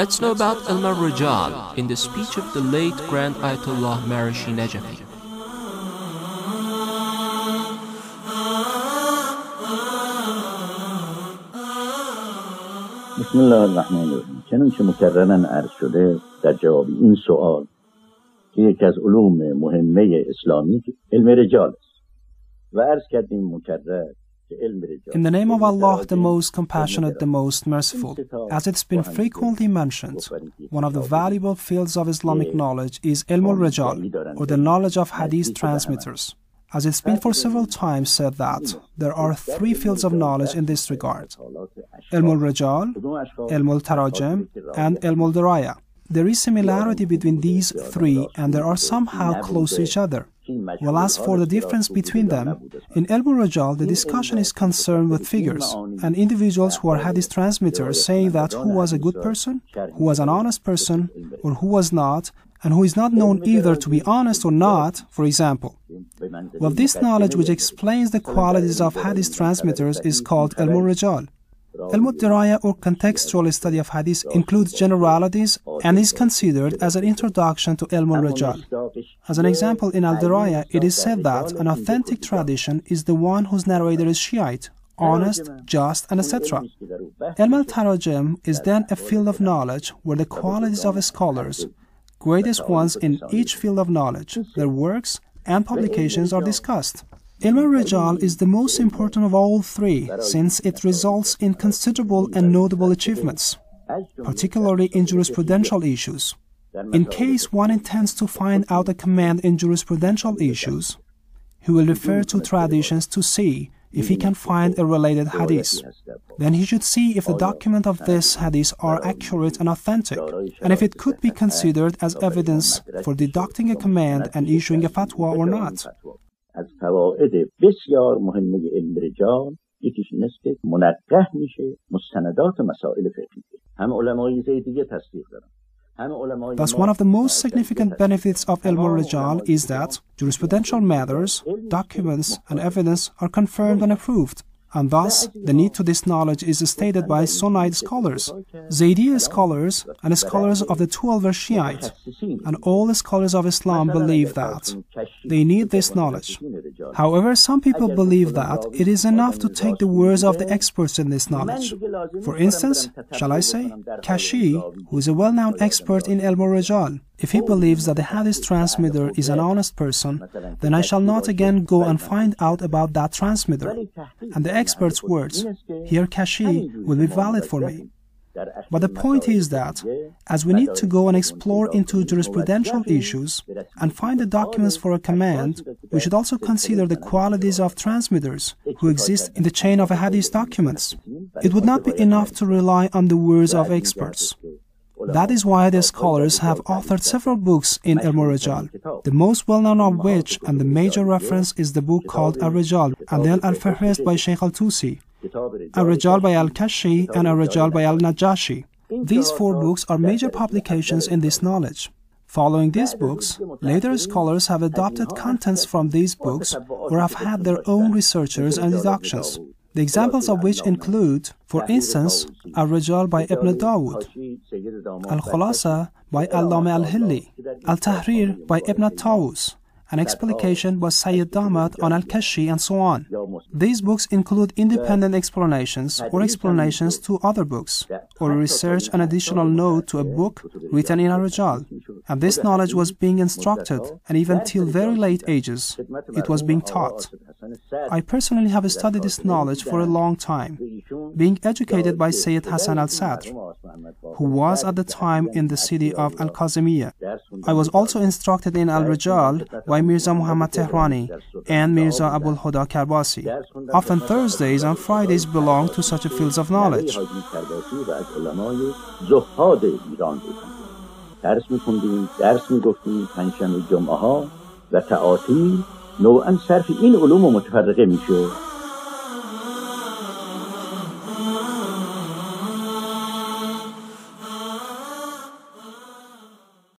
Let's know about Ilm al-Rijal in the speech of the late Grand Ayatollah Marashi Najafi. بسم الله الرحمن الرحیم. چنانچه مکرراً عرض شده در جواب این سوال که یکی از علوم مهمه اسلامی علم رجال است و عرض کردیم مکرر که علم رجال In the name of Allah, the most compassionate, the most merciful. As it's been frequently mentioned, one of the valuable fields of Islamic knowledge is Ilm al-Rijal, or the knowledge of hadith transmitters. As it's been for several times said that there are three fields of knowledge in this regard: Ilm al-Rijal, Ilm al-Tarajim, and Ilm al-Diraya. There is similarity between these three and they are somehow close to each other. Well, as for the difference between them, in Ilm al-Rijal the discussion is concerned with figures and individuals who are hadith transmitters saying that who was a good person, who was an honest person, or who was not, and who is not known either to be honest or not, for example. Well, this knowledge which explains the qualities of hadith transmitters is called Ilm al-Rijal. Ilm al-Diraya, or contextual study of hadith, includes generalities and is considered as an introduction to Ilm al-Rijal. As an example, in al-Diraya, it is said that an authentic tradition is the one whose narrator is Shiite, honest, just, and etc. Ilm al-Tarajim is then a field of knowledge where the qualities of scholars, greatest ones in each field of knowledge, their works and publications are discussed. Ilm al-Rijal is the most important of all three, since it results in considerable and notable achievements, particularly in jurisprudential issues. In case one intends to find out a command in jurisprudential issues, he will refer to traditions to see if he can find a related hadith. Then he should see if the document of this hadith are accurate and authentic, and if it could be considered as evidence for deducting a command and issuing a fatwa or not. از فواید بسیار مهمه علم رجال یکیش نسبت منقح میشه مستندات مسائل فقهی. هم علمای دیگه تصدیق دارن. Thus, one of the most significant benefits of Ilm al-Rijal is that jurisprudential matters, documents, and evidence are confirmed and approved. And thus, the need to this knowledge is stated by Sunnite scholars, Zaydiyya scholars, and scholars of the 12 are Shiite, and all the scholars of Islam believe that they need this knowledge. However, some people believe that it is enough to take the words of the experts in this knowledge. For instance, shall I say, Kashi, who is a well-known expert in Ilm al-Rijal, if he believes that the hadith transmitter is an honest person, then I shall not again go and find out about that transmitter. And the expert's words, here Kashi, will be valid for me. But the point is that, as we need to go and explore into jurisprudential issues and find the documents for a command, we should also consider the qualities of transmitters who exist in the chain of hadith documents. It would not be enough to rely on the words of experts. That is why the scholars have authored several books in Ilm al-Rijal, the most well-known of which and the major reference is the book called Al-Rijal and Al-Fahrist by Sheikh al-Tusi, Al-Rijal by Al-Kashi, and Al-Rijal by Al-Najashi. These four books are major publications in this knowledge. Following these books, later scholars have adopted contents from these books or have had their own researchers and deductions. The examples of which include, for instance, Al-Rijal by Ibn Dawood, Al-Khulasa by Allama al-Hilli, Al-Tahrir by Ibn Tawus, an explication by Sayyid Damat on Al-Kashi, and so on. These books include independent explanations or explanations to other books, or research an additional note to a book written in Al-Rijal. And this knowledge was being instructed, and even till very late ages, it was being taught. I personally have studied this knowledge for a long time, being educated by Sayyid Hassan al-Sadr, who was at the time in the city of Al-Kazimiyya. I was also instructed in Al-Rijal by Mirza Muhammad Tehrani and Mirza Abul Huda Karbasi. Often Thursdays and Fridays belong to such fields of knowledge. درس می‌خوندیم، درس می‌گفتیم پنجشنبه جمعه‌ها و تعاطی نوعاً صرف این علوم متفرقه میشه